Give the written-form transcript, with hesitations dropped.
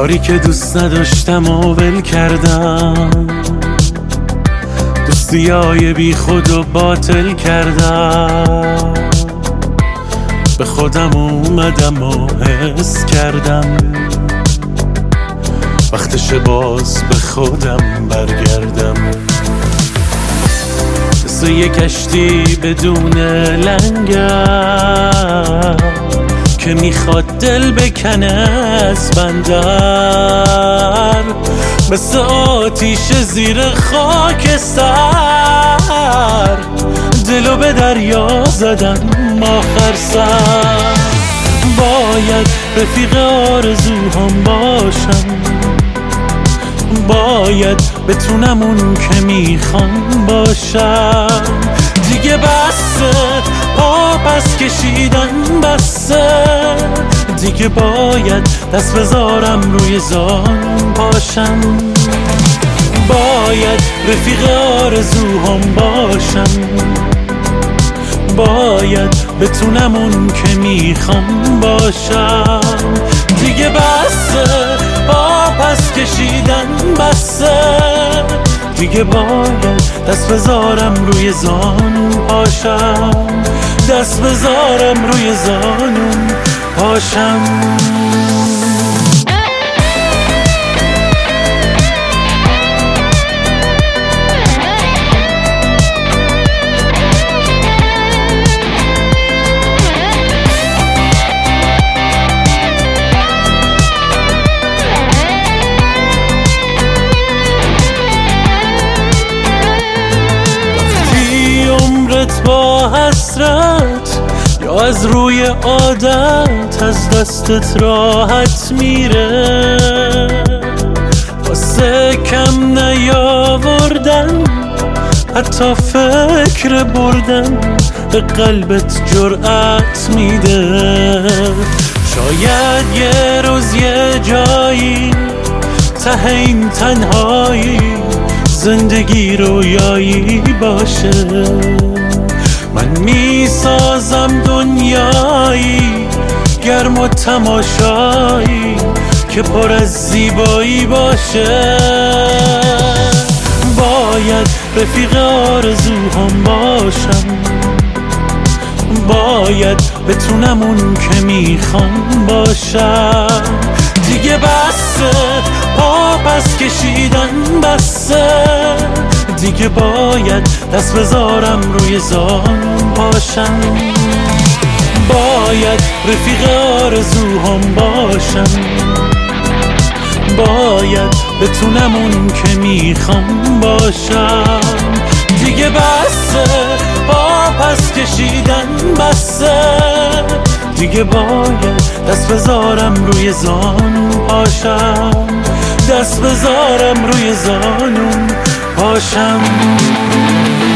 کاری که دوست نداشتم و ول کردم، دوستیای بی خود و باطل کردم. به خودم اومدم و حس کردم وقتش باز به خودم برگردم. مثل یه کشتی بدون لنگر که میخواد دل بکنه از بندر، مثل آتیش زیر خاکستر دلو به دریا زدم آخر سر. باید رفیق آرزوهام باشم، باید بتونم اون که میخوام باشم. دیگه بسه پا پس کشیدن بسه، دیگه باید دست بذارم روی زان پاشم. باید رفیق آرزوهام باشم، باید بتونم اون که میخوام باشم. دیگه بسه پا پس کشیدن بسه، دیگه باید دست بذارم روی زانو پاشم، دست بذارم روی زانو پاشم. با حسرت یا از روی عادت از دستت راحت میره، واسه کم نیاوردن حتی فکر بردن به قلبت جرأت میده. شاید یه روز یه جایی ته این تنهایی زندگی رویایی باشه، من میسازم دنیایی گرم و تماشایی که پر از زیبایی باشه. باید رفیق آرزوهام باشم، باید بتونم اون که میخوام باشم. دیگه بسه پا پس کشیدن بسه، دیگه باید دست بذارم روی زان پاشم. باید رفیق آرزوهام باشم، باید بتونم اون که میخوام باشم. دیگه بسه پا پس کشیدن بسه، دیگه باید دست بذارم روی زانو پاشم، دست بذارم روی زانو پاشم.